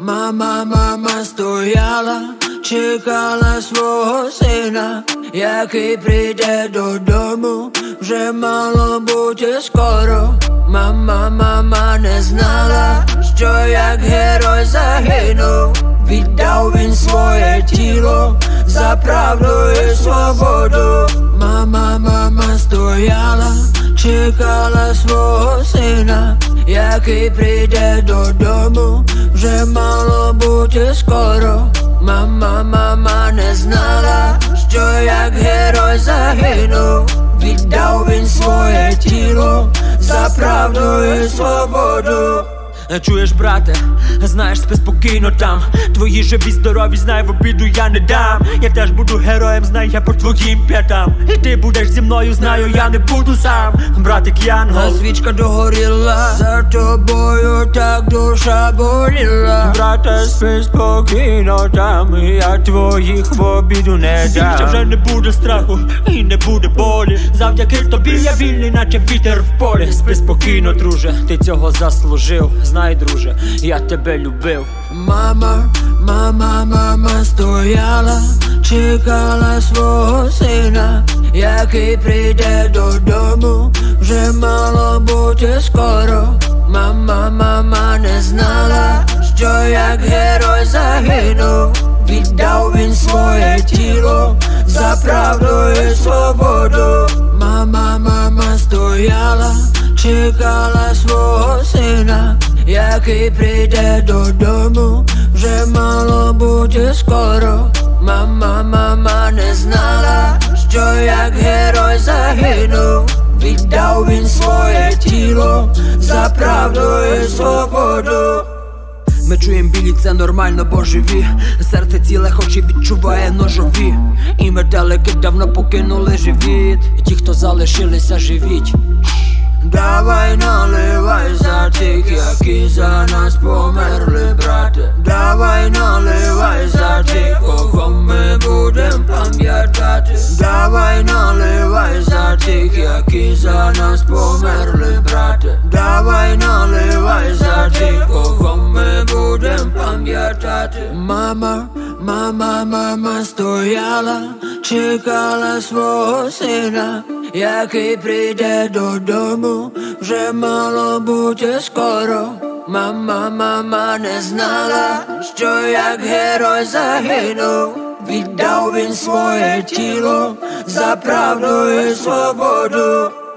Мама стояла, чекала свого сина, який прийде додому, вже мало бути скоро. Мама не знала, що як герой загинув, віддав він своє тіло за правду і свободу. Мама стояла, чекала свого сина, який прийде додому, вже мало бути скоро. Мама не знала, що як герой загинув, віддав він своє тіло за правду і свободу. Чуєш, брате, знаєш, спи спокійно там. Твої живі здорові, знай, в обіду я не дам. Я теж буду героєм, знай, я по твоїм п'ятам. І ти будеш зі мною, знаю, я не буду сам. Братик Янгол, свічка догоріла, за тобою так душа боліла. Брате, спи спокійно там, я твоїх в обіду не дам. Ще вже не буде страху і не буде болі. Завдяки тобі я вільний, наче вітер в полі. Спи спокійно, друже, ти цього заслужив. Знай, друже, я тебе любив. Мама стояла, чекала свого сина, який прийде додому, вже мало бути скоро. Мама не знала, що як герой загинув, віддав він своє тіло за правду і свободу. Мама стояла, чекала свого сина, який прийде додому, вже мало бути скоро. Мама не знала, що як герой загинув, віддав він своє тіло за правду і свободу. Ми чуєм білі, це нормально, бо живі. Серце ціле, хоч і відчуває ножові. І метелики давно покинули живіт. І ті, хто залишилися, живіть. Давай наливай за тих, які за нас померли, брате. Давай наливай за тих, кого ми будем пам'ятати. Давай наливай за тих, які за нас померли, брате. Давай наливай за тих, кого ми будем пам'ятати. Мама стояла, чекала свого сина, який прийде додому, вже мало бути скоро. Мама не знала, що як герой загинув, віддав він своє тіло за правду і свободу.